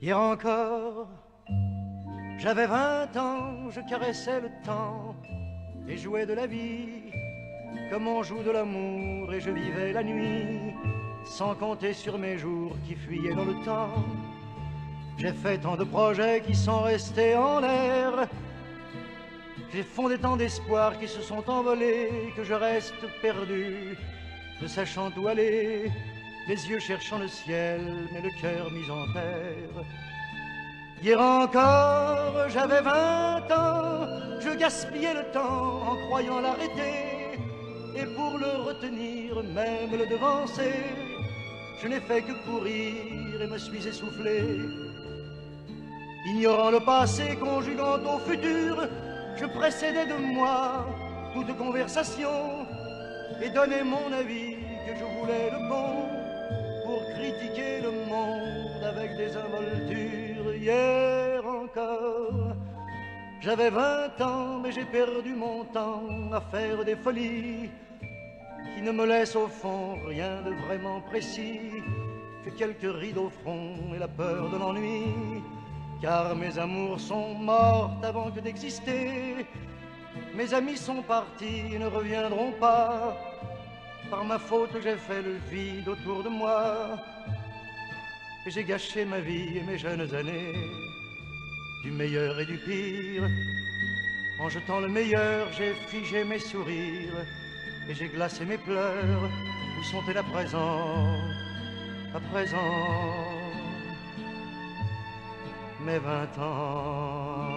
Hier encore, j'avais 20 ans, je caressais le temps et jouais de la vie comme on joue de l'amour, et je vivais la nuit sans compter sur mes jours qui fuyaient dans le temps. J'ai fait tant de projets qui sont restés en l'air, j'ai fondé tant d'espoirs qui se sont envolés, que je reste perdu, ne sachant où aller, les yeux cherchant le ciel, mais le cœur mis en terre. Hier encore, j'avais 20 ans, je gaspillais le temps en croyant l'arrêter, et pour le retenir, même le devancer, je n'ai fait que courir et me suis essoufflé. Ignorant le passé, conjuguant au futur, je précédais de moi toute conversation et donnais mon avis que je voulais le bon pour critiquer le monde avec des involtures. Hier encore, j'avais 20 ans, mais j'ai perdu mon temps à faire des folies qui ne me laissent au fond rien de vraiment précis que quelques rides au front et la peur de l'ennui. Car mes amours sont mortes avant que d'exister, mes amis sont partis et ne reviendront pas. Par ma faute j'ai fait le vide autour de moi, et j'ai gâché ma vie et mes jeunes années, du meilleur et du pire. En jetant le meilleur, j'ai figé mes sourires, et j'ai glacé mes pleurs. Où sont-elles à présent, à présent, mes 20 ans?